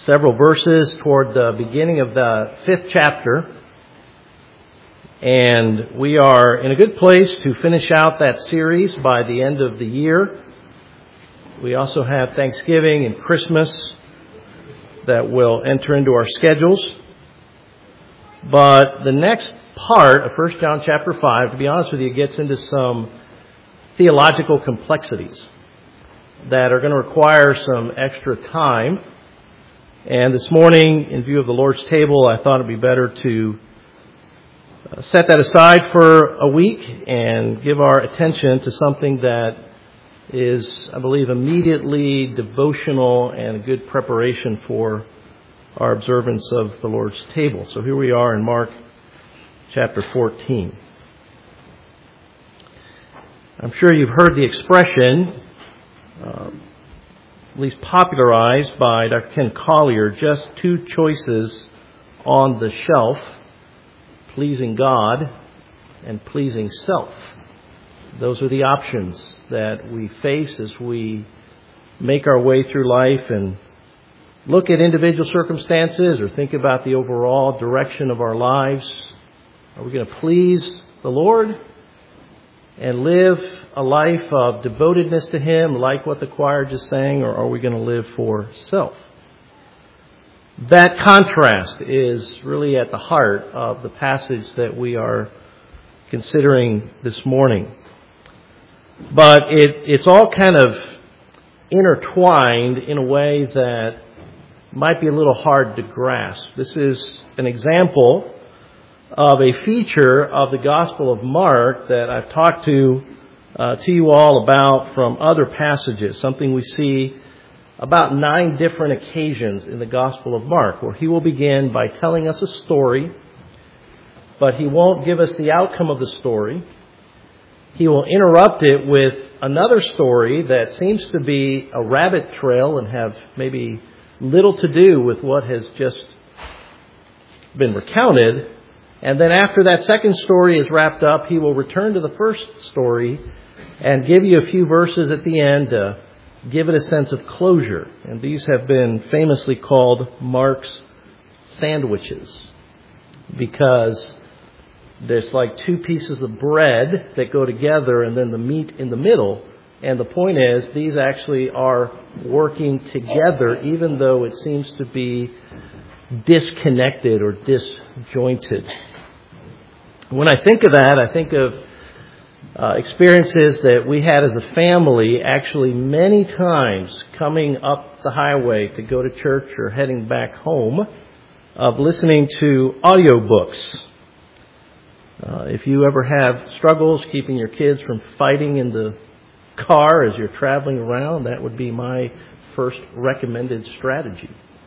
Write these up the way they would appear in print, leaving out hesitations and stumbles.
several verses toward the beginning of the 5th chapter. And we are in a good place to finish out that series by the end of the year. We also have Thanksgiving and Christmas that will enter into our schedules. But the next part of 1 John chapter 5, to be honest with you, gets into some theological complexities that are going to require some extra time. And this morning, in view of the Lord's table, I thought it would be better to set that aside for a week and give our attention to something that is, I believe, immediately devotional and a good preparation for our observance of the Lord's table. So here we are in Mark chapter 14. I'm sure you've heard the expression, at least popularized by Dr. Ken Collier, just two choices on the shelf: pleasing God and pleasing self. Those are the options that we face as we make our way through life and look at individual circumstances or think about the overall direction of our lives. Are we going to please the Lord and live a life of devotedness to Him, like what the choir just sang, or are we going to live for self? That contrast is really at the heart of the passage that we are considering this morning. But it's all kind of intertwined in a way that might be a little hard to grasp. This is an example of a feature of the Gospel of Mark that I've talked to you all about from other passages, something we see about 9 different occasions in the Gospel of Mark, where he will begin by telling us a story, but he won't give us the outcome of the story. He will interrupt it with another story that seems to be a rabbit trail and have maybe little to do with what has just been recounted. And then after that second story is wrapped up, he will return to the first story and give you a few verses at the end to give it a sense of closure. And these have been famously called Mark's sandwiches, because there's like 2 pieces of bread that go together and then the meat in the middle. And the point is, these actually are working together, even though it seems to be disconnected or disjointed. When I think of that, I think of experiences that we had as a family, actually many times coming up the highway to go to church or heading back home, of listening to audiobooks. If you ever have struggles keeping your kids from fighting in the car as you're traveling around, that would be my first recommended strategy.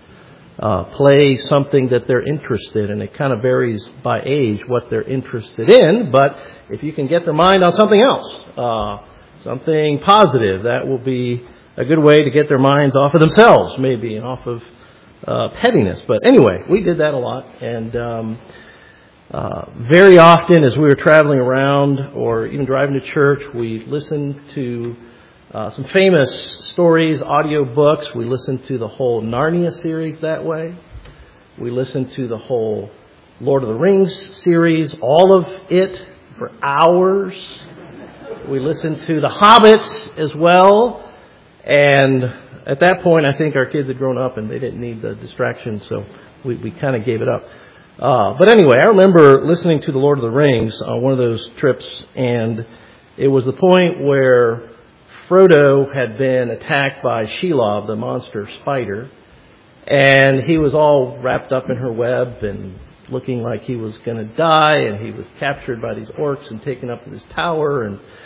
Play something that they're interested in. It kind of varies by age what they're interested in, but if you can get their mind on something else, something positive, that will be a good way to get their minds off of themselves, maybe, and off of pettiness. But anyway, we did that a lot, and very often as we were traveling around or even driving to church, we listened to some famous stories, audio books. We listened to the whole Narnia series that way. We listened to the whole Lord of the Rings series, all of it, for hours. We listened to The Hobbit as well. And at that point, I think our kids had grown up and they didn't need the distraction, so we kind of gave it up. But anyway, I remember listening to The Lord of the Rings on one of those trips, and it was the point where Frodo had been attacked by Shelob, the monster spider, and he was all wrapped up in her web and looking like he was going to die, and he was captured by these orcs and taken up to this tower,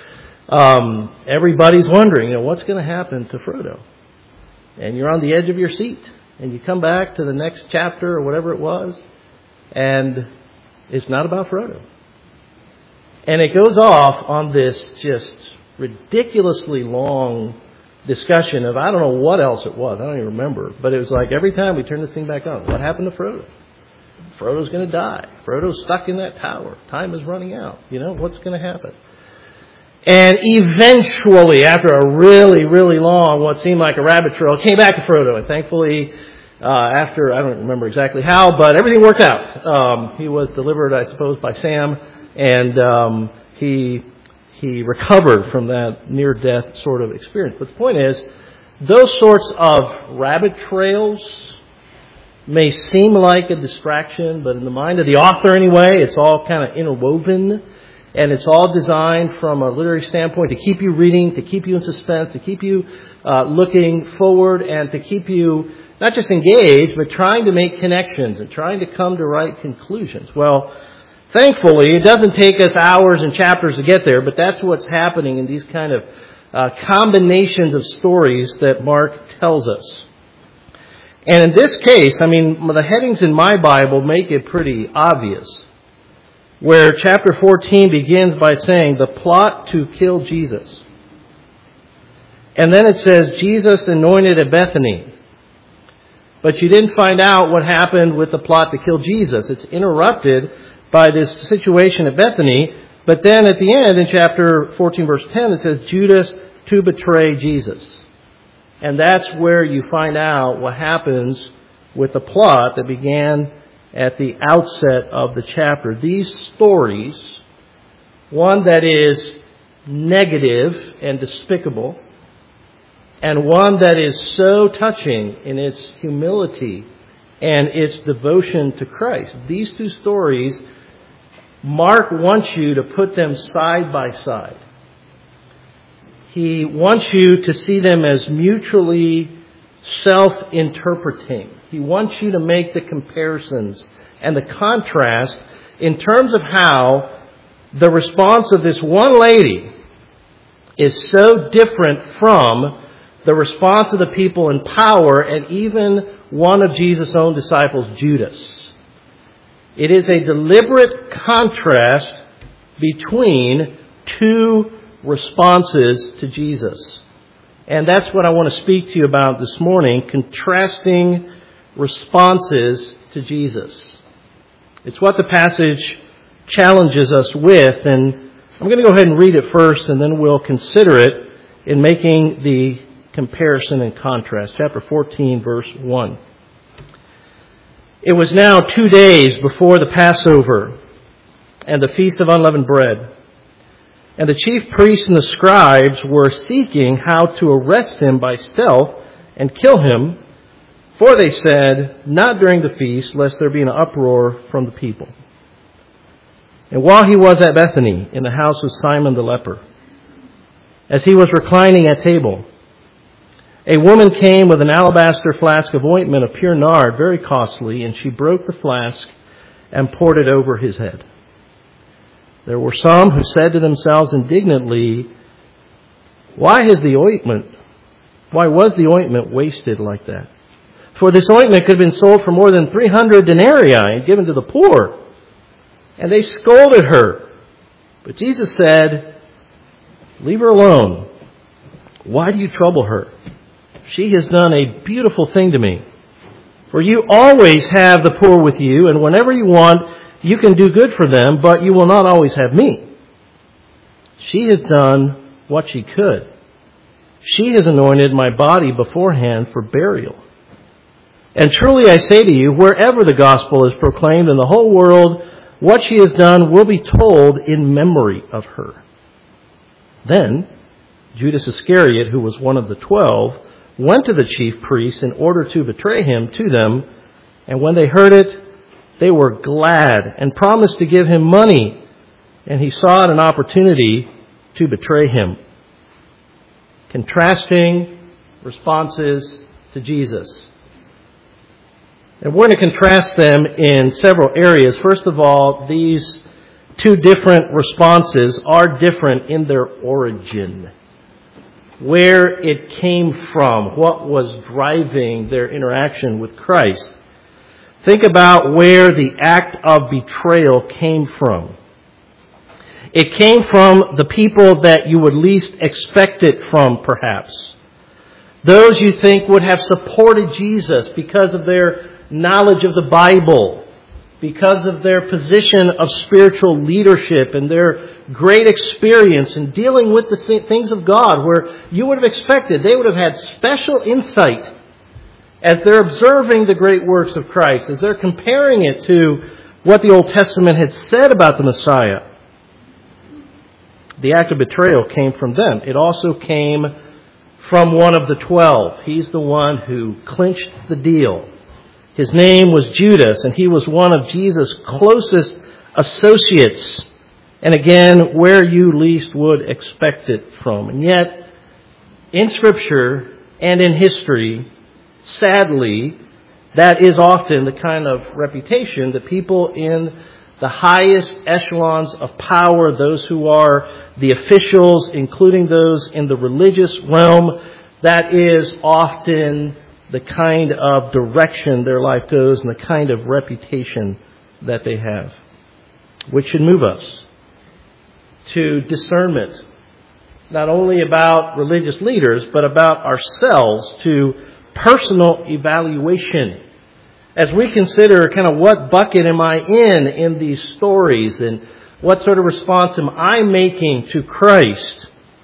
and everybody's wondering, what's going to happen to Frodo? And you're on the edge of your seat, and you come back to the next chapter or whatever it was, and it's not about Frodo. And it goes off on this just ridiculously long discussion of, I don't know what else it was. I don't even remember. But it was like every time we turn this thing back on, what happened to Frodo? Frodo's going to die. Frodo's stuck in that tower. Time is running out. What's going to happen? And eventually, after a really, really long, what seemed like a rabbit trail, it came back to Frodo. And thankfully, after, I don't remember exactly how, but everything worked out. He was delivered, I suppose, by Sam, and he recovered from that near-death sort of experience. But the point is, those sorts of rabbit trails may seem like a distraction, but in the mind of the author anyway, it's all kind of interwoven, and it's all designed from a literary standpoint to keep you reading, to keep you in suspense, to keep you looking forward, and to keep you not just engaged, but trying to make connections and trying to come to right conclusions. Well, thankfully, it doesn't take us hours and chapters to get there, but that's what's happening in these kind of combinations of stories that Mark tells us. And in this case, the headings in my Bible make it pretty obvious. Where chapter 14 begins by saying, the plot to kill Jesus. And then it says, Jesus anointed at Bethany. But you didn't find out what happened with the plot to kill Jesus. It's interrupted by this situation at Bethany. But then at the end, in chapter 14, verse 10, it says, Judas to betray Jesus. And that's where you find out what happens with the plot that began at the outset of the chapter. These stories, one that is negative and despicable, and one that is so touching in its humility and its devotion to Christ. These two stories, Mark wants you to put them side by side. He wants you to see them as mutually self-interpreting. He wants you to make the comparisons and the contrast in terms of how the response of this one lady is so different from the response of the people in power and even one of Jesus' own disciples, Judas. It is a deliberate contrast between two responses to Jesus. And that's what I want to speak to you about this morning, contrasting responses to Jesus. It's what the passage challenges us with, and I'm going to go ahead and read it first, and then we'll consider it in making the comparison and contrast. Chapter 14, verse 1. It was now 2 days before the Passover and the Feast of Unleavened Bread. And the chief priests and the scribes were seeking how to arrest him by stealth and kill him, for they said, not during the feast, lest there be an uproar from the people. And while he was at Bethany, in the house of Simon the leper, as he was reclining at table, a woman came with an alabaster flask of ointment of pure nard, very costly, and she broke the flask and poured it over his head. There were some who said to themselves indignantly, why was the ointment wasted like that? For this ointment could have been sold for more than 300 denarii and given to the poor. And they scolded her. But Jesus said, leave her alone. Why do you trouble her? She has done a beautiful thing to me. For you always have the poor with you, and whenever you want, you can do good for them, but you will not always have me. She has done what she could. She has anointed my body beforehand for burial. And truly I say to you, wherever the gospel is proclaimed in the whole world, what she has done will be told in memory of her. Then Judas Iscariot, who was one of the 12, went to the chief priests in order to betray him to them. And when they heard it, they were glad and promised to give him money. And he sought an opportunity to betray him. Contrasting responses to Jesus. And we're going to contrast them in several areas. First of all, these two different responses are different in their origin. Where it came from, what was driving their interaction with Christ. Think about where the act of betrayal came from. It came from the people that you would least expect it from, perhaps. Those you think would have supported Jesus because of their knowledge of the Bible, because of their position of spiritual leadership and their great experience in dealing with the things of God, where you would have expected they would have had special insight as they're observing the great works of Christ, as they're comparing it to what the Old Testament had said about the Messiah, the act of betrayal came from them. It also came from one of the 12. He's the one who clinched the deal. His name was Judas, and he was one of Jesus' closest associates. And again, where you least would expect it from. And yet, in Scripture and in history, sadly, that is often the kind of reputation that people in the highest echelons of power, those who are the officials, including those in the religious realm, that is often the kind of direction their life goes and the kind of reputation that they have. Which should move us to discernment, not only about religious leaders, but about ourselves, to personal evaluation. As we consider kind of what bucket am I in these stories, and what sort of response am I making to Christ?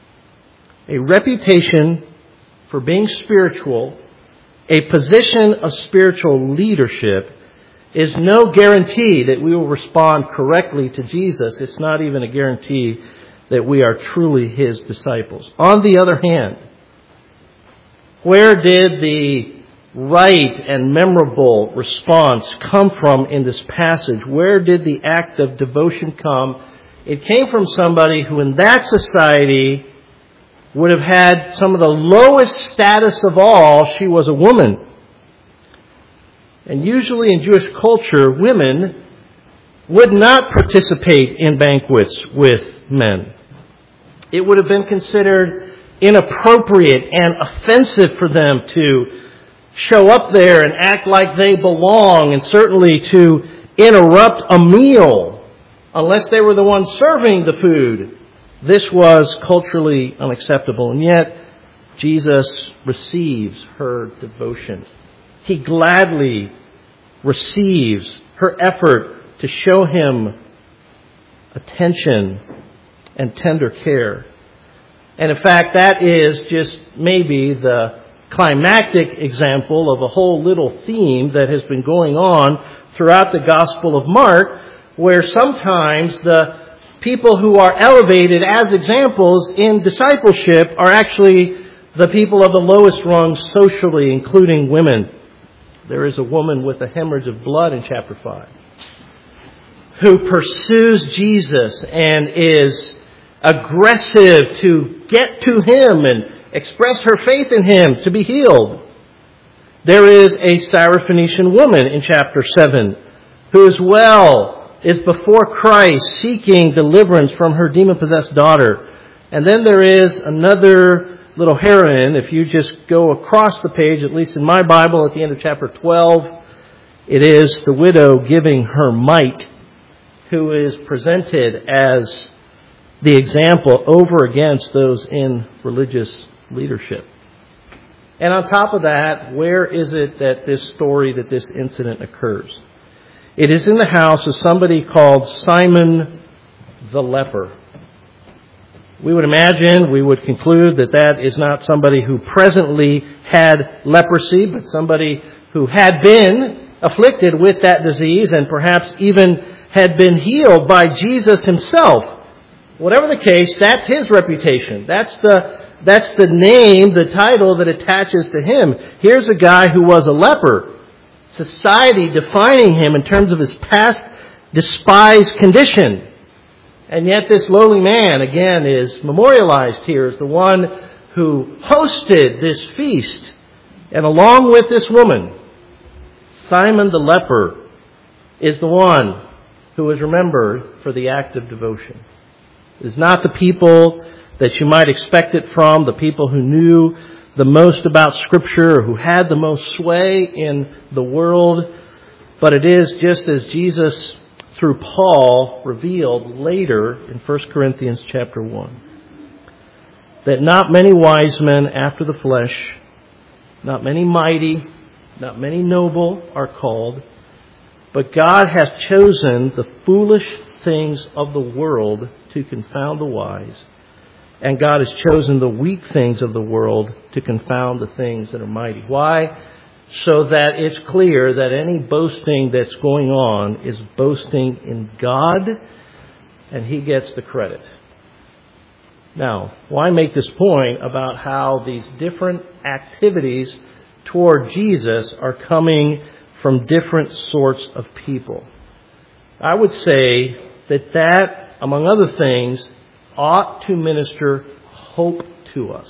A reputation for being spiritual, a position of spiritual leadership, is no guarantee that we will respond correctly to Jesus. It's not even a guarantee that we are truly His disciples. On the other hand, where did the right and memorable response come from in this passage? Where did the act of devotion come? It came from somebody who in that society would have had some of the lowest status of all. She was a woman. And usually in Jewish culture, women would not participate in banquets with men. It would have been considered inappropriate and offensive for them to show up there and act like they belong, and certainly to interrupt a meal unless they were the ones serving the food. This was culturally unacceptable, and yet Jesus receives her devotion. He gladly receives her effort to show Him attention and tender care. And in fact, that is just maybe the climactic example of a whole little theme that has been going on throughout the Gospel of Mark, where sometimes the people who are elevated as examples in discipleship are actually the people of the lowest rung socially, including women. There is a woman with a hemorrhage of blood in chapter 5 who pursues Jesus and is aggressive to get to Him and express her faith in Him to be healed. There is a Syrophoenician woman in chapter 7 who as well is before Christ seeking deliverance from her demon-possessed daughter. And then there is another little heroine. If you just go across the page, at least in my Bible, at the end of chapter 12, it is the widow giving her mite, who is presented as the example over against those in religious leadership. And on top of that, where is it that this incident occurs? It is in the house of somebody called Simon the leper. We would conclude that is not somebody who presently had leprosy, but somebody who had been afflicted with that disease and perhaps even had been healed by Jesus Himself. Whatever the case, that's his reputation. That's the name, the title that attaches to him. Here's a guy who was a leper. Society defining him in terms of his past despised condition. And yet this lowly man, again, is memorialized here as the one who hosted this feast. And along with this woman, Simon the leper is the one who is remembered for the act of devotion. It is not the people that you might expect it from, the people who knew the most about Scripture, or who had the most sway in the world, but it is just as Jesus, through Paul, revealed later in 1 Corinthians chapter 1, that not many wise men after the flesh, not many mighty, not many noble are called, but God has chosen the foolish things of the world to confound the wise, and God has chosen the weak things of the world to confound the things that are mighty. Why? so that it's clear that any boasting that's going on is boasting in God, and He gets the credit. Now, why make this point about how these different activities toward Jesus are coming from different sorts of people? I would say that, among other things, ought to minister hope to us.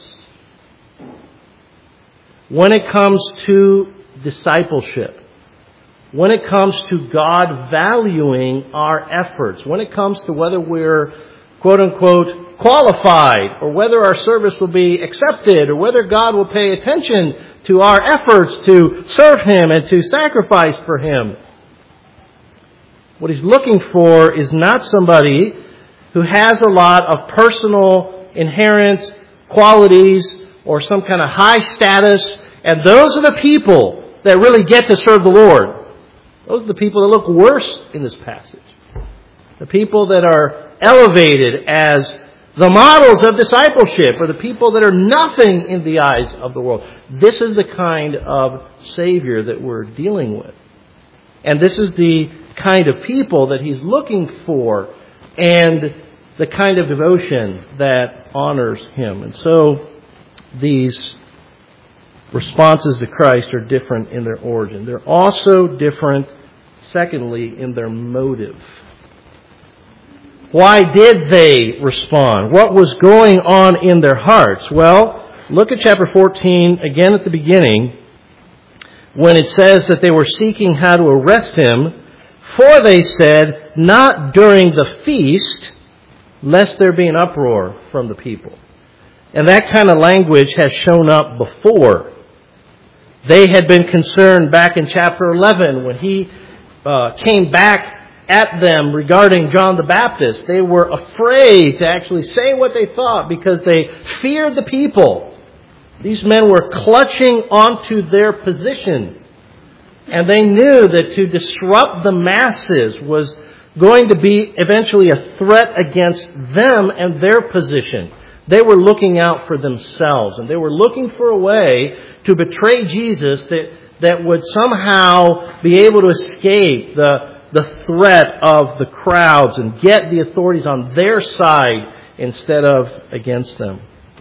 When it comes to discipleship, when it comes to God valuing our efforts, when it comes to whether we're, quote unquote, qualified, or whether our service will be accepted, or whether God will pay attention to our efforts to serve Him and to sacrifice for Him, what He's looking for is not somebody who has a lot of personal, inherent qualities or some kind of high status, and those are the people that really get to serve the Lord. Those are the people that look worse in this passage. The people that are elevated as the models of discipleship, or the people that are nothing in the eyes of the world. This is the kind of Savior that we're dealing with. And this is the kind of people that He's looking for, and the kind of devotion that honors Him. And so these responses to Christ are different in their origin. They're also different, secondly, in their motive. Why did they respond? What was going on in their hearts? Well, look at chapter 14 again at the beginning, when it says that they were seeking how to arrest Him, for they said, not during the feast, lest there be an uproar from the people. And that kind of language has shown up before. They had been concerned back in chapter 11 when He came back at them regarding John the Baptist. They were afraid to actually say what they thought because they feared the people. These men were clutching onto their position. And they knew that to disrupt the masses was going to be eventually a threat against them and their position. They were looking out for themselves, and they were looking for a way to betray Jesus that would somehow be able to escape the threat of the crowds and get the authorities on their side instead of against them.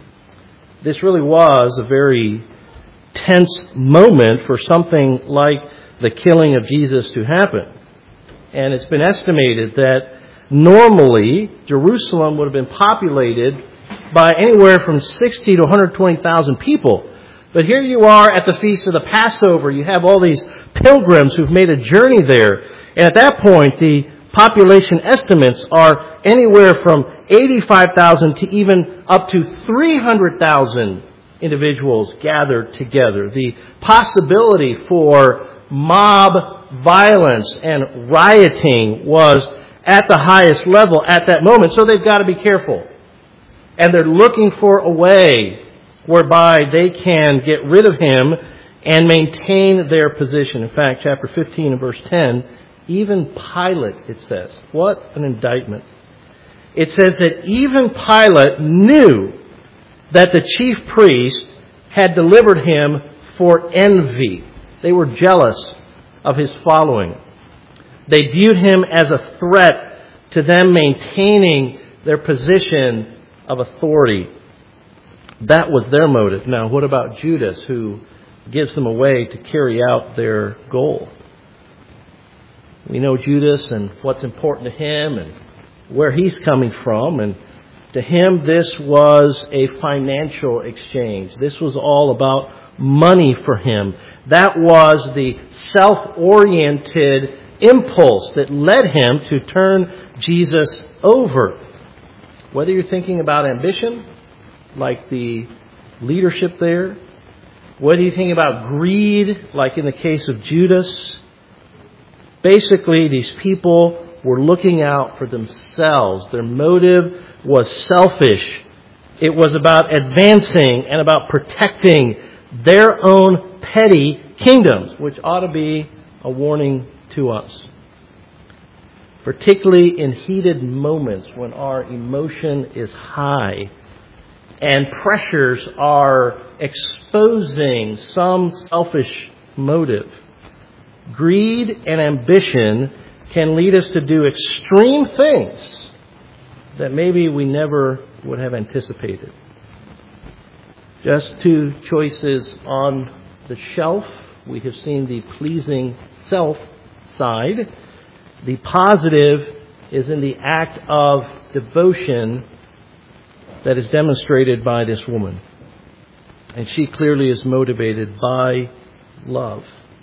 This really was a very tense moment for something like the killing of Jesus to happen. And it's been estimated that normally Jerusalem would have been populated by anywhere from 60 to 120,000 people. But here you are at the Feast of the Passover. You have all these pilgrims who've made a journey there. And at that point, the population estimates are anywhere from 85,000 to even up to 300,000 individuals gathered together. The possibility for mob violence and rioting was at the highest level at that moment. So they've got to be careful. And they're looking for a way whereby they can get rid of Him and maintain their position. In fact, chapter 15 and verse 10, even Pilate, it says. What an indictment. It says that even Pilate knew that the chief priest had delivered Him for envy. They were jealous of His following. They viewed Him as a threat to them maintaining their position of authority. That was their motive. Now, what about Judas, who gives them a way to carry out their goal? We know Judas and what's important to him and where he's coming from. And to him, this was a financial exchange. This was all about money for him. That was the self-oriented impulse that led him to turn Jesus over. Whether you're thinking about ambition, like the leadership there, whether you think about greed, like in the case of Judas, basically these people were looking out for themselves. Their motive was selfish. It was about advancing and about protecting their own petty kingdoms, which ought to be a warning to us. Particularly in heated moments when our emotion is high and pressures are exposing some selfish motive. Greed and ambition can lead us to do extreme things that maybe we never would have anticipated. Just two choices on the shelf. We have seen the pleasing self side. The positive is in the act of devotion that is demonstrated by this woman. And she clearly is motivated by love.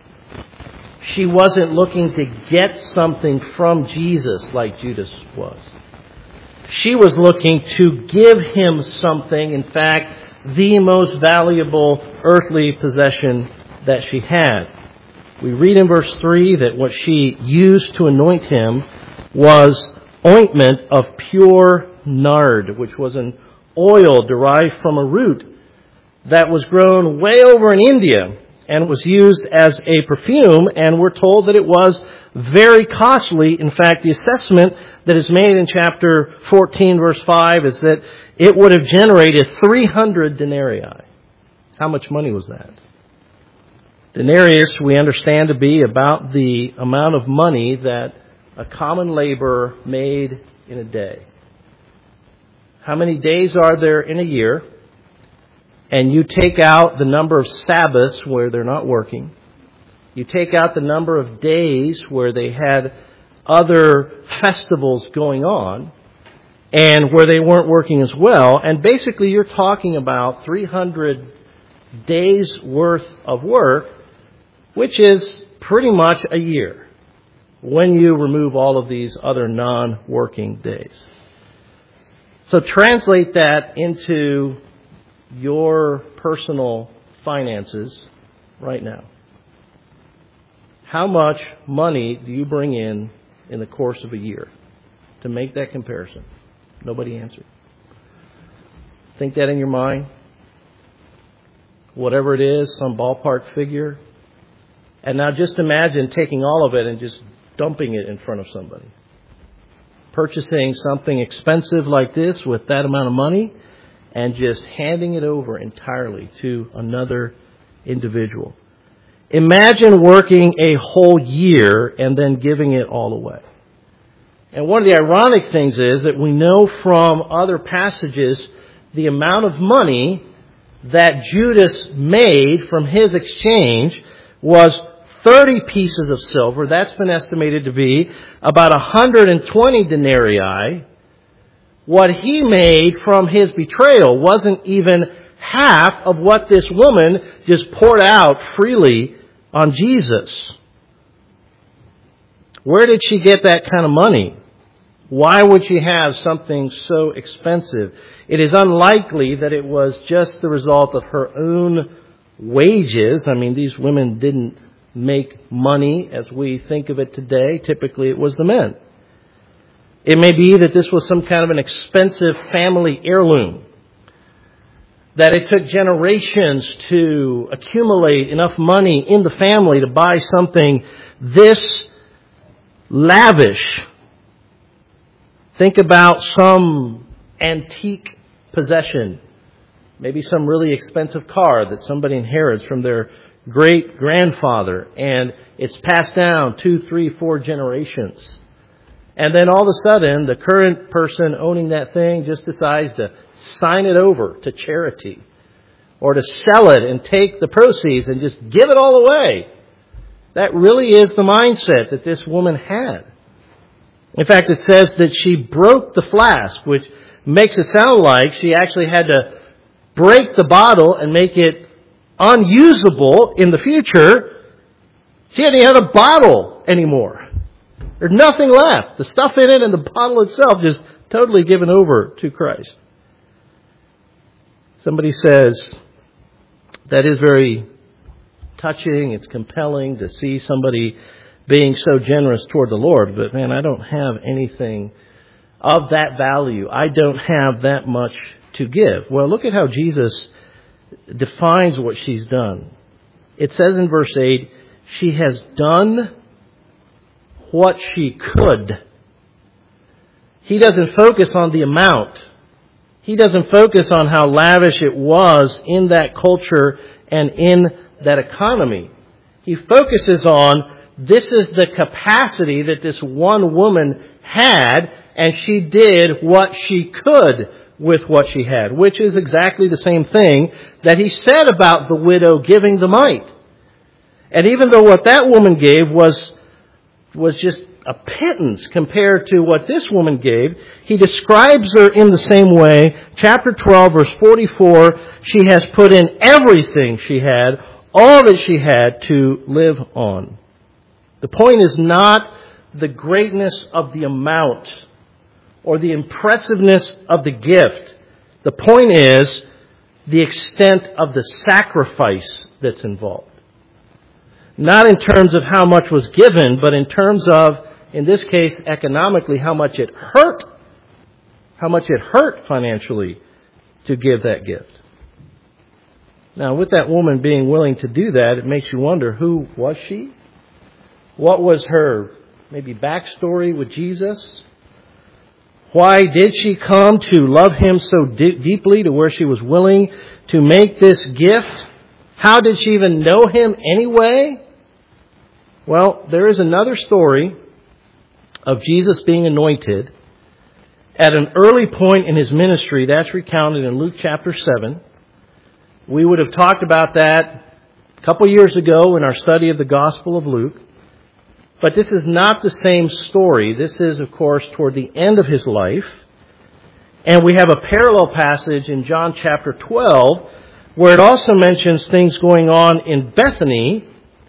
She wasn't looking to get something from Jesus like Judas was. She was looking to give him something, in fact, the most valuable earthly possession that she had. We read in verse 3 that what she used to anoint him was ointment of pure nard, which was an oil derived from a root that was grown way over in India and was used as a perfume, and we're told that it was very costly. In fact, the assessment that is made in chapter 14, verse 5, is that it would have generated 300 denarii. How much money was that? Denarius, we understand to be about the amount of money that a common laborer made in a day. How many days are there in a year? And you take out the number of Sabbaths where they're not working. You take out the number of days where they had other festivals going on and where they weren't working as well. And basically you're talking about 300 days worth of work, which is pretty much a year when you remove all of these other non-working days. So translate that into your personal finances right now. How much money do you bring in the course of a year? To make that comparison. Nobody answered. Think that in your mind. Whatever it is, some ballpark figure. And now just imagine taking all of it and just dumping it in front of somebody. Purchasing something expensive like this with that amount of money and just handing it over entirely to another individual. Imagine working a whole year and then giving it all away. And one of the ironic things is that we know from other passages the amount of money that Judas made from his exchange was 30 pieces of silver. That's been estimated to be about 120 denarii. What he made from his betrayal wasn't even half of what this woman just poured out freely on Jesus. Where did she get that kind of money? Why would she have something so expensive? It is unlikely that it was just the result of her own wages. I mean, these women didn't make money as we think of it today. Typically, it was the men. It may be that this was some kind of an expensive family heirloom, that it took generations to accumulate enough money in the family to buy something this lavish. Think about some antique possession, maybe some really expensive car that somebody inherits from their great-grandfather, and it's passed down 2, 3, 4 generations. And then all of a sudden, the current person owning that thing just decides to sign it over to charity or to sell it and take the proceeds and just give it all away. That really is the mindset that this woman had. In fact, it says that she broke the flask, which makes it sound like she actually had to break the bottle and make it unusable in the future. She didn't have a bottle anymore. There's nothing left. The stuff in it and the bottle itself just totally given over to Christ. Somebody says, that is very touching. It's compelling to see somebody being so generous toward the Lord. But man, I don't have anything of that value. I don't have that much to give. Well, look at how Jesus defines what she's done. It says in verse 8, she has done what she could. He doesn't focus on the amount. He doesn't focus on how lavish it was in that culture and in that economy. He focuses on this is the capacity that this one woman had, and she did what she could with what she had, which is exactly the same thing that he said about the widow giving the mite. And even though what that woman gave was just a pittance compared to what this woman gave, he describes her in the same way. Chapter 12, verse 44, she has put in everything she had, all that she had to live on. The point is not the greatness of the amount or the impressiveness of the gift. The point is the extent of the sacrifice that's involved. Not in terms of how much was given, but in terms of, in this case, economically, how much it hurt financially to give that gift. Now, with that woman being willing to do that, it makes you wonder, who was she? What was her maybe backstory with Jesus? Why did she come to love Him so deeply to where she was willing to make this gift? How did she even know Him anyway? Well, there is another story of Jesus being anointed at an early point in His ministry. That's recounted in Luke chapter 7. We would have talked about that a couple years ago in our study of the Gospel of Luke. But this is not the same story. This is, of course, toward the end of His life. And we have a parallel passage in John chapter 12 where it also mentions things going on in Bethany.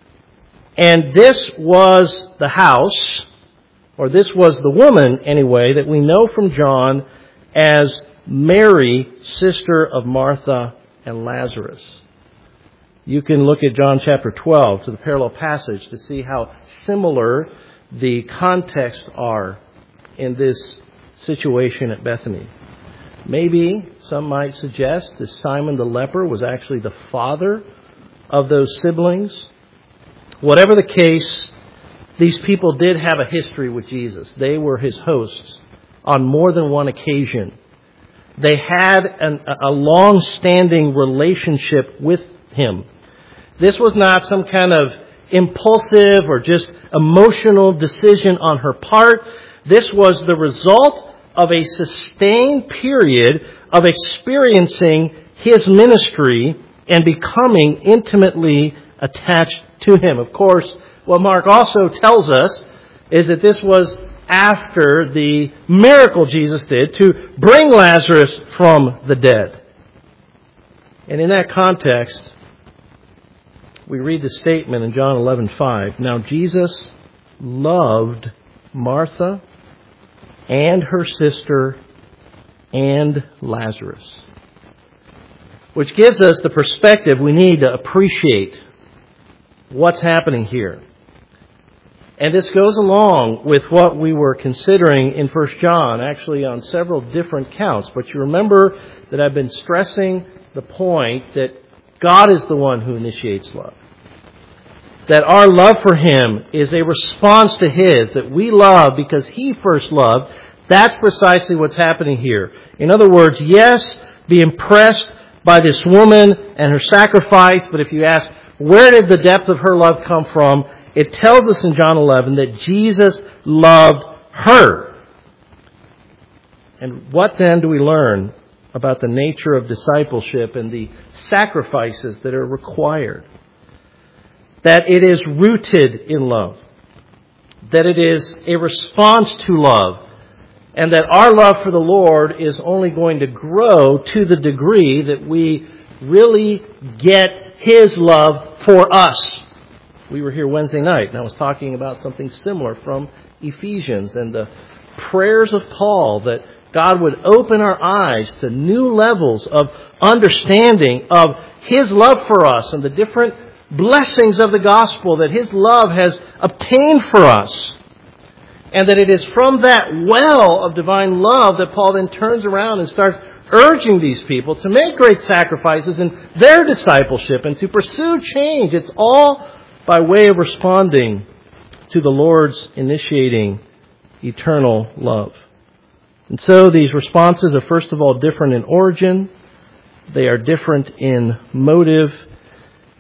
And this was the house, or this was the woman, anyway, that we know from John as Mary, sister of Martha and Lazarus. You can look at John chapter 12 to the parallel passage to see how similar the contexts are in this situation at Bethany. Maybe some might suggest that Simon the leper was actually the father of those siblings. Whatever the case, these people did have a history with Jesus. They were His hosts on more than one occasion. They had a long-standing relationship with Him. This was not some kind of impulsive or just emotional decision on her part. This was the result of a sustained period of experiencing His ministry and becoming intimately attached to Him. Of course, what Mark also tells us is that this was after the miracle Jesus did to bring Lazarus from the dead. And in that context, we read the statement in John 11:5. Now Jesus loved Martha and her sister and Lazarus. Which gives us the perspective we need to appreciate what's happening here. And this goes along with what we were considering in 1 John, actually on several different counts. But you remember that I've been stressing the point that God is the one who initiates love. That our love for Him is a response to His, that we love because He first loved. That's precisely what's happening here. In other words, yes, be impressed by this woman and her sacrifice, but if you ask, where did the depth of her love come from? It tells us in John 11 that Jesus loved her. And what then do we learn about the nature of discipleship and the sacrifices that are required? That it is rooted in love. That it is a response to love. And that our love for the Lord is only going to grow to the degree that we really get His love for us. We were here Wednesday night and I was talking about something similar from Ephesians and the prayers of Paul that God would open our eyes to new levels of understanding of His love for us and the different blessings of the gospel that His love has obtained for us. And that it is from that well of divine love that Paul then turns around and starts urging these people to make great sacrifices in their discipleship and to pursue change. It's all by way of responding to the Lord's initiating eternal love. And so these responses are first of all different in origin. They are different in motive.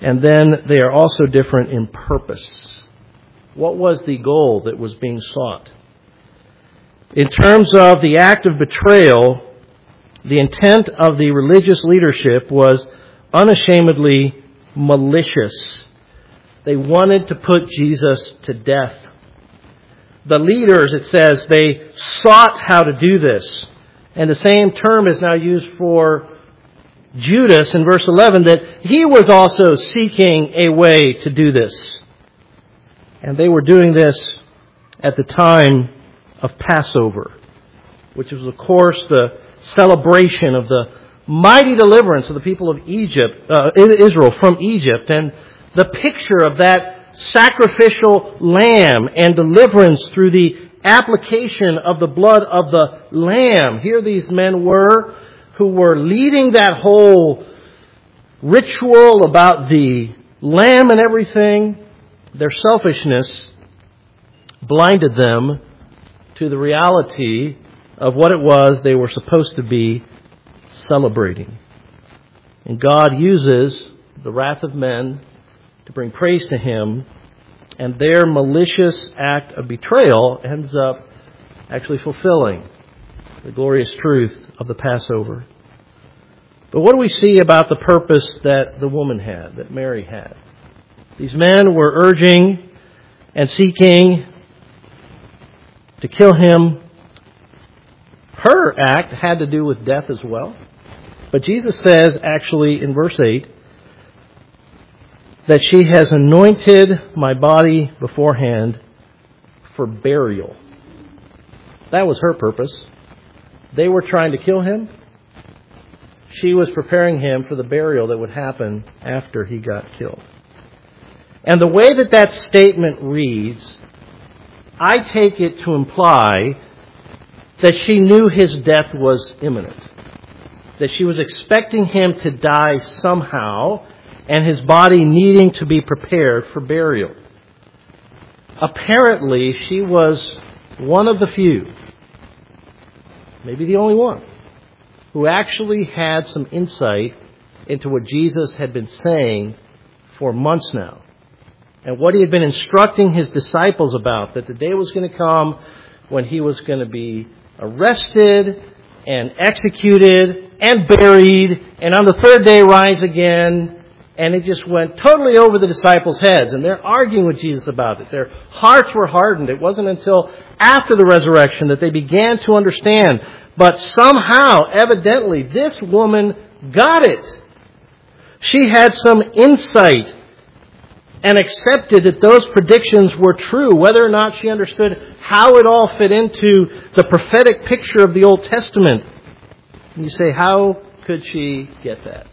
And then they are also different in purpose. What was the goal that was being sought? In terms of the act of betrayal, the intent of the religious leadership was unashamedly malicious. They wanted to put Jesus to death. The leaders, it says, they sought how to do this. And the same term is now used for Judas in verse 11, that he was also seeking a way to do this. And they were doing this at the time of Passover, which was, of course, the celebration of the mighty deliverance of the people of Israel from Egypt, and the picture of that sacrificial lamb and deliverance through the application of the blood of the lamb. Here these men were who were leading that whole ritual about the lamb and everything. Their selfishness blinded them to the reality of what it was they were supposed to be celebrating. And God uses the wrath of men to bring praise to Him, and their malicious act of betrayal ends up actually fulfilling the glorious truth of the Passover. But what do we see about the purpose that the woman had, that Mary had? These men were urging and seeking to kill Him. Her act had to do with death as well. But Jesus says, actually, in verse 8, that she has anointed my body beforehand for burial. That was her purpose. They were trying to kill Him. She was preparing Him for the burial that would happen after He got killed. And the way that that statement reads, I take it to imply that she knew His death was imminent. That she was expecting Him to die somehow, and His body needing to be prepared for burial. Apparently, she was one of the few, maybe the only one, who actually had some insight into what Jesus had been saying for months now. And what He had been instructing His disciples about, that the day was going to come when He was going to be arrested and executed and buried, and on the third day rise again. And it just went totally over the disciples' heads. And they're arguing with Jesus about it. Their hearts were hardened. It wasn't until after the resurrection that they began to understand. But somehow, evidently, this woman got it. She had some insight and accepted that those predictions were true, whether or not she understood how it all fit into the prophetic picture of the Old Testament. And you say, how could she get that?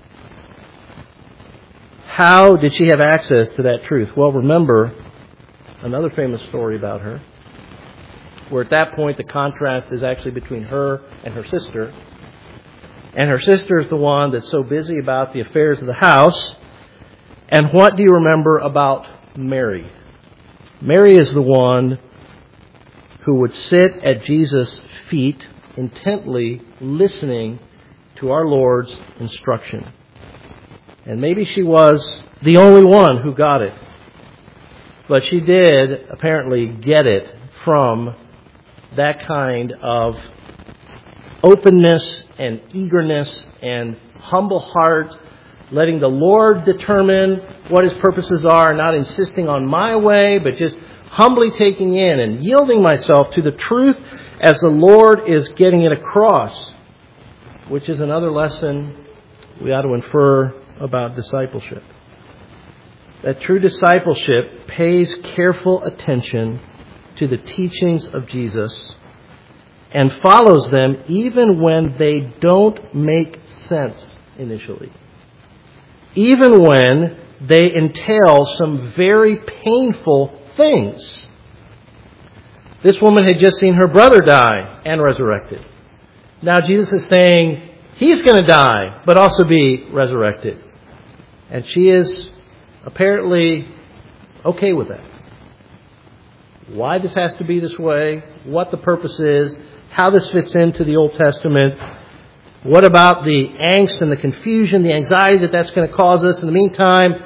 How did she have access to that truth? Well, remember another famous story about her, where at that point the contrast is actually between her and her sister. And her sister is the one that's so busy about the affairs of the house. And what do you remember about Mary? Mary is the one who would sit at Jesus' feet, intently listening to our Lord's instruction. And maybe she was the only one who got it. But she did apparently get it from that kind of openness and eagerness and humble heart, letting the Lord determine what His purposes are, not insisting on my way, but just humbly taking in and yielding myself to the truth as the Lord is getting it across, which is another lesson we ought to infer about discipleship. That true discipleship pays careful attention to the teachings of Jesus and follows them even when they don't make sense initially. Even when they entail some very painful things. This woman had just seen her brother die and resurrected. Now Jesus is saying He's going to die, but also be resurrected. And she is apparently okay with that. Why this has to be this way, what the purpose is, how this fits into the Old Testament, what about the angst and the confusion, the anxiety that that's going to cause us in the meantime,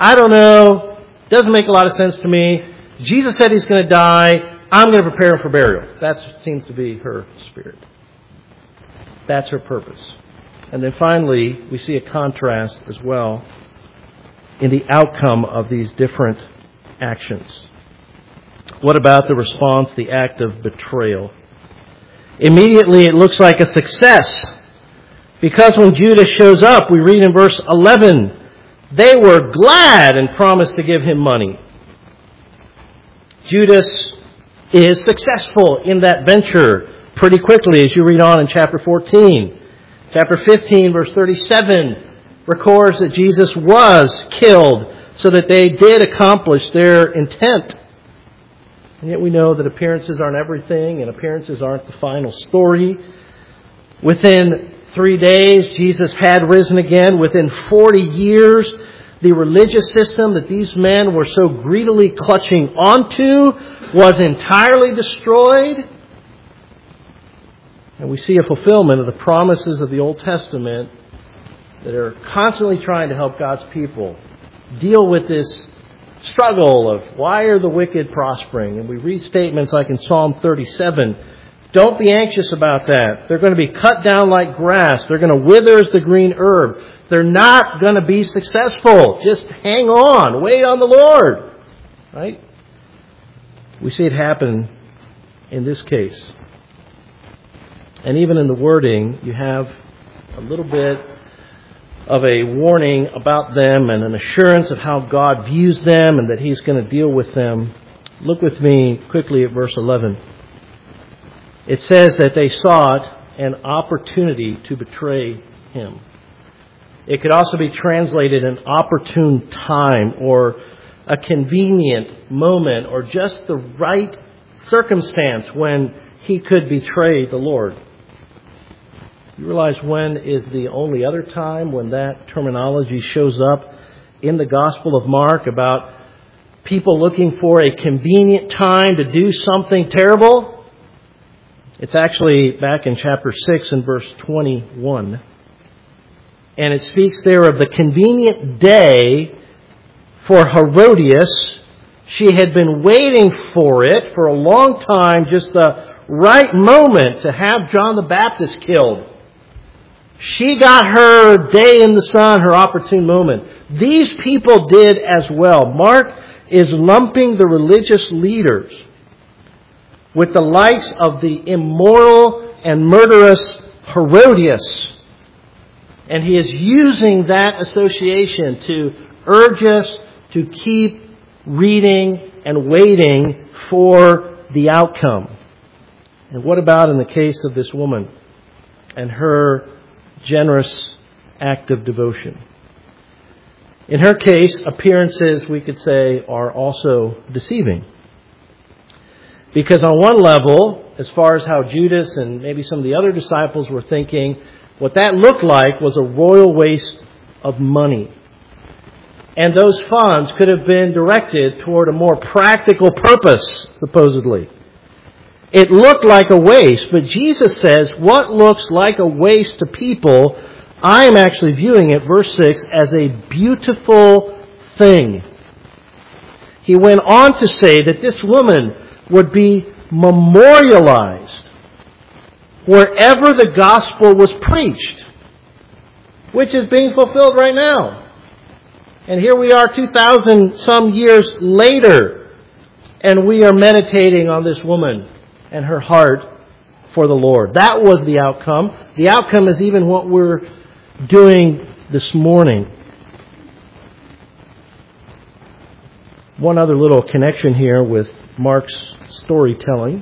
I don't know. Doesn't make a lot of sense to me. Jesus said he's going to die. I'm going to prepare him for burial. That seems to be her spirit. That's her purpose. And then finally, we see a contrast as well in the outcome of these different actions. What about the response, the act of betrayal? Immediately it looks like a success. Because when Judas shows up, we read in verse 11, they were glad and promised to give him money. Judas is successful in that venture pretty quickly as you read on in chapter 14. Chapter 15, verse 37, records that Jesus was killed so that they did accomplish their intent. And yet we know that appearances aren't everything, and appearances aren't the final story. Within 3 days, Jesus had risen again. Within 40 years, the religious system that these men were so greedily clutching onto was entirely destroyed. And we see a fulfillment of the promises of the Old Testament that are constantly trying to help God's people deal with this struggle of why are the wicked prospering? And we read statements like in Psalm 37, don't be anxious about that. They're going to be cut down like grass. They're going to wither as the green herb. They're not going to be successful. Just hang on. Wait on the Lord. Right? We see it happen in this case. And even in the wording, you have a little bit of a warning about them and an assurance of how God views them and that He's going to deal with them. Look with me quickly at verse 11. It says that they sought an opportunity to betray Him. It could also be translated an opportune time or a convenient moment or just the right circumstance when He could betray the Lord. You realize when is the only other time when that terminology shows up in the Gospel of Mark about people looking for a convenient time to do something terrible? It's actually back in chapter 6 and verse 21. And it speaks there of the convenient day for Herodias. She had been waiting for it for a long time, just the right moment to have John the Baptist killed. She got her day in the sun, her opportune moment. These people did as well. Mark is lumping the religious leaders with the likes of the immoral and murderous Herodias. And he is using that association to urge us to keep reading and waiting for the outcome. And what about in the case of this woman and her generous act of devotion? In her case, appearances, we could say, are also deceiving. Because on one level, as far as how Judas and maybe some of the other disciples were thinking, what that looked like was a royal waste of money. And those funds could have been directed toward a more practical purpose, supposedly. It looked like a waste, but Jesus says what looks like a waste to people, I am actually viewing it, verse 6, as a beautiful thing. He went on to say that this woman would be memorialized wherever the gospel was preached, which is being fulfilled right now. And here we are 2,000 some years later, and we are meditating on this woman and her heart for the Lord. That was the outcome. The outcome is even what we're doing this morning. One other little connection here with Mark's storytelling.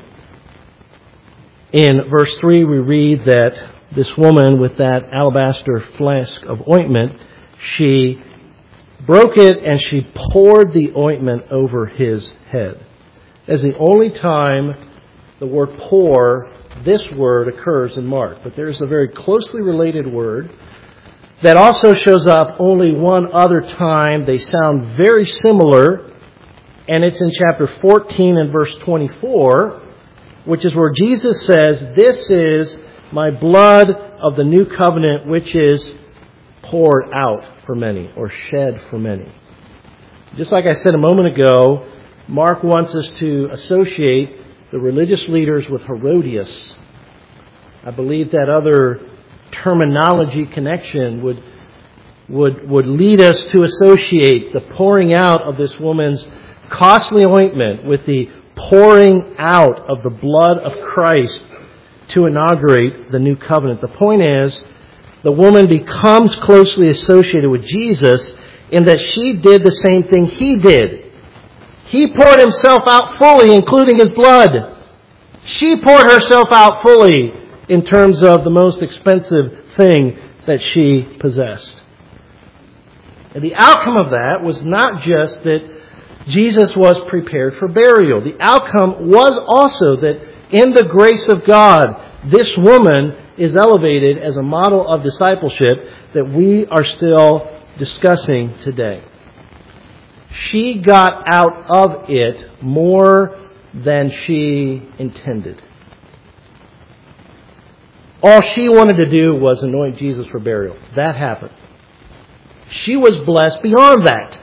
In verse 3 we read that this woman with that alabaster flask of ointment, she broke it and she poured the ointment over his head. That's the only time the word pour, this word, occurs in Mark. But there's a very closely related word that also shows up only one other time. They sound very similar. And it's in chapter 14 and verse 24, which is where Jesus says, "This is my blood of the new covenant, which is poured out for many," or shed for many. Just like I said a moment ago, Mark wants us to associate the religious leaders with Herodias. I believe that other terminology connection would lead us to associate the pouring out of this woman's costly ointment with the pouring out of the blood of Christ to inaugurate the new covenant. The point is, the woman becomes closely associated with Jesus in that she did the same thing he did. He poured himself out fully, including his blood. She poured herself out fully in terms of the most expensive thing that she possessed. And the outcome of that was not just that Jesus was prepared for burial. The outcome was also that in the grace of God, this woman is elevated as a model of discipleship that we are still discussing today. She got out of it more than she intended. All she wanted to do was anoint Jesus for burial. That happened. She was blessed beyond that.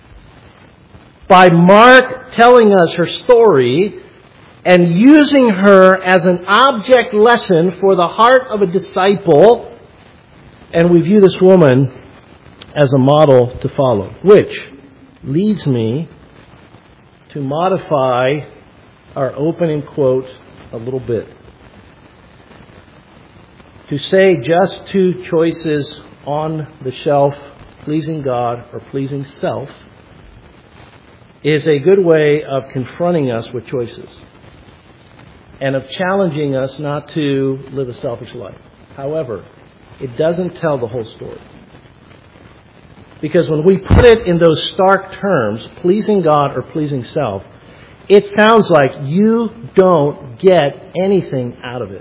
By Mark telling us her story and using her as an object lesson for the heart of a disciple, and we view this woman as a model to follow, which leads me to modify our opening quote a little bit. To say just two choices on the shelf, pleasing God or pleasing self, is a good way of confronting us with choices and of challenging us not to live a selfish life. However, it doesn't tell the whole story. Because when we put it in those stark terms, pleasing God or pleasing self, it sounds like you don't get anything out of it.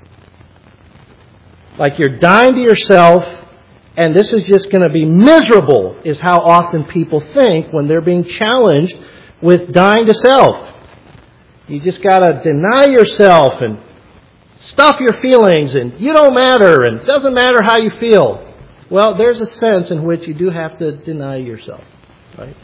Like you're dying to yourself, and this is just going to be miserable, is how often people think when they're being challenged with dying to self. You just got to deny yourself and stuff your feelings, and you don't matter, and it doesn't matter how you feel. Well, there's a sense in which you do have to deny yourself, right?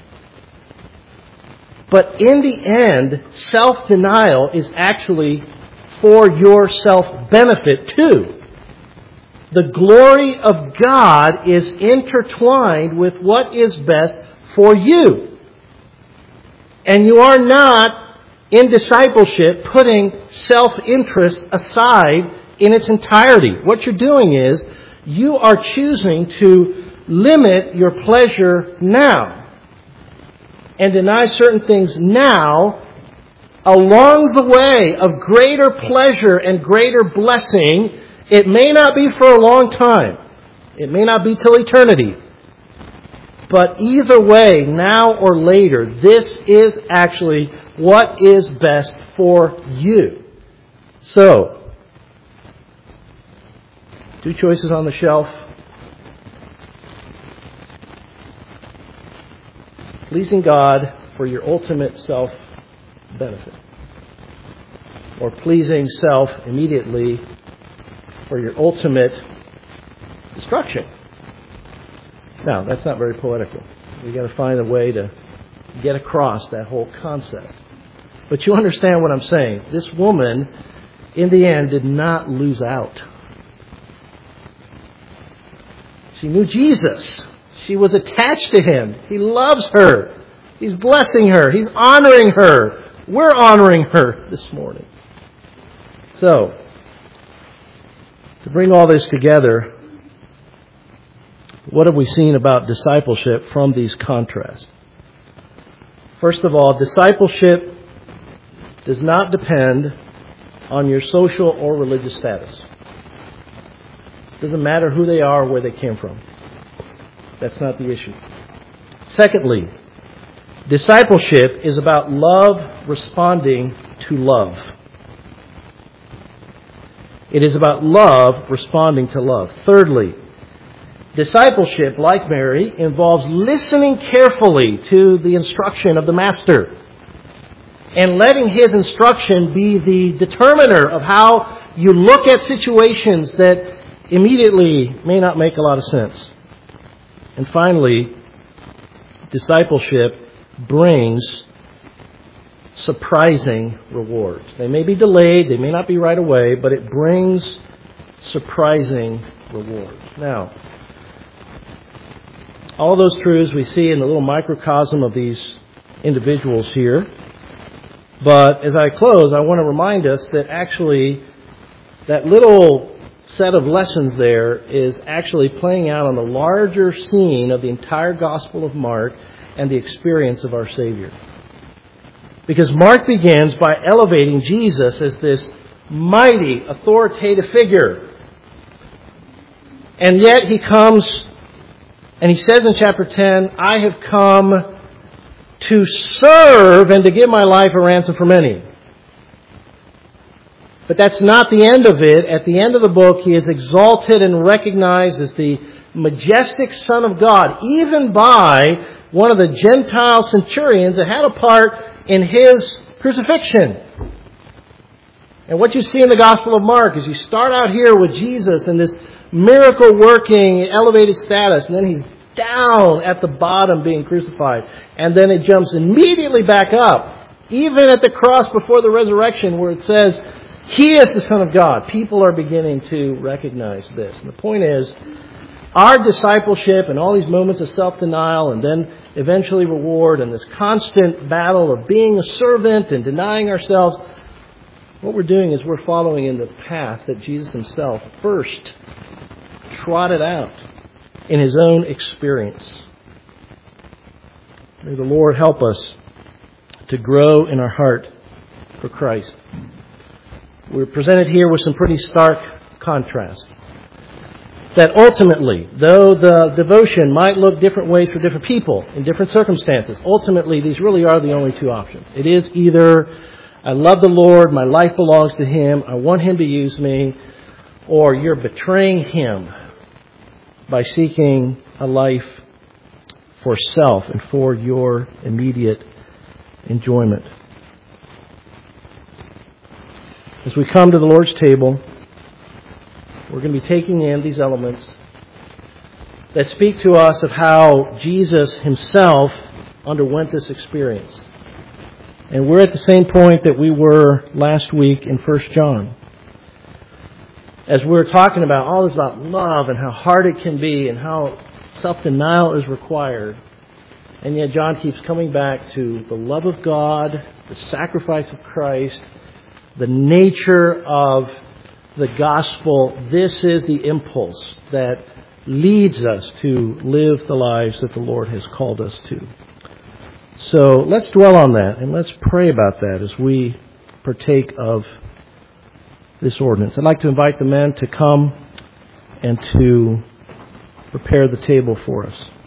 But in the end, self-denial is actually for your self-benefit too. The glory of God is intertwined with what is best for you. And you are not, in discipleship, putting self-interest aside in its entirety. What you're doing is, you are choosing to limit your pleasure now and deny certain things now along the way of greater pleasure and greater blessing. It may not be for a long time. It may not be till eternity. But either way, now or later, this is actually what is best for you. So, two choices on the shelf. Pleasing God for your ultimate self-benefit. Or pleasing self immediately for your ultimate destruction. Now, that's not very poetical. We've got to find a way to get across that whole concept. But you understand what I'm saying. This woman, in the end, did not lose out. She knew Jesus. She was attached to Him. He loves her. He's blessing her. He's honoring her. We're honoring her this morning. So, to bring all this together, what have we seen about discipleship from these contrasts? First of all, discipleship does not depend on your social or religious status. It doesn't matter who they are or where they came from. That's not the issue. Secondly, discipleship is about love responding to love. It is about love responding to love. Thirdly, discipleship, like Mary, involves listening carefully to the instruction of the Master and letting His instruction be the determiner of how you look at situations that immediately may not make a lot of sense. And finally, discipleship brings surprising rewards. They may be delayed, they may not be right away, but it brings surprising rewards. Now, all those truths we see in the little microcosm of these individuals here. But as I close, I want to remind us that actually that little set of lessons there is actually playing out on the larger scene of the entire Gospel of Mark and the experience of our Savior. Because Mark begins by elevating Jesus as this mighty, authoritative figure. And yet he comes and he says in chapter 10, I have come to serve and to give my life a ransom for many. But that's not the end of it. At the end of the book, he is exalted and recognized as the majestic Son of God, even by one of the Gentile centurions that had a part in his crucifixion. And what you see in the Gospel of Mark is you start out here with Jesus in this miracle-working, elevated status, and then he's down at the bottom being crucified. And then it jumps immediately back up, even at the cross before the resurrection, where it says, He is the Son of God. People are beginning to recognize this. And the point is, our discipleship and all these moments of self-denial and then eventually reward and this constant battle of being a servant and denying ourselves, what we're doing is we're following in the path that Jesus himself first trotted out in his own experience. May the Lord help us to grow in our heart for Christ. We're presented here with some pretty stark contrast. That ultimately, though the devotion might look different ways for different people in different circumstances, ultimately these really are the only two options. It is either I love the Lord, my life belongs to Him, I want Him to use me, or you're betraying Him by seeking a life for self and for your immediate enjoyment. As we come to the Lord's table, we're going to be taking in these elements that speak to us of how Jesus himself underwent this experience. And we're at the same point that we were last week in 1 John. As we're talking about all this about love and how hard it can be and how self-denial is required. And yet John keeps coming back to the love of God, the sacrifice of Christ, the nature of the gospel. This is the impulse that leads us to live the lives that the Lord has called us to. So let's dwell on that and let's pray about that as we partake of this ordinance. I'd like to invite the men to come and to prepare the table for us.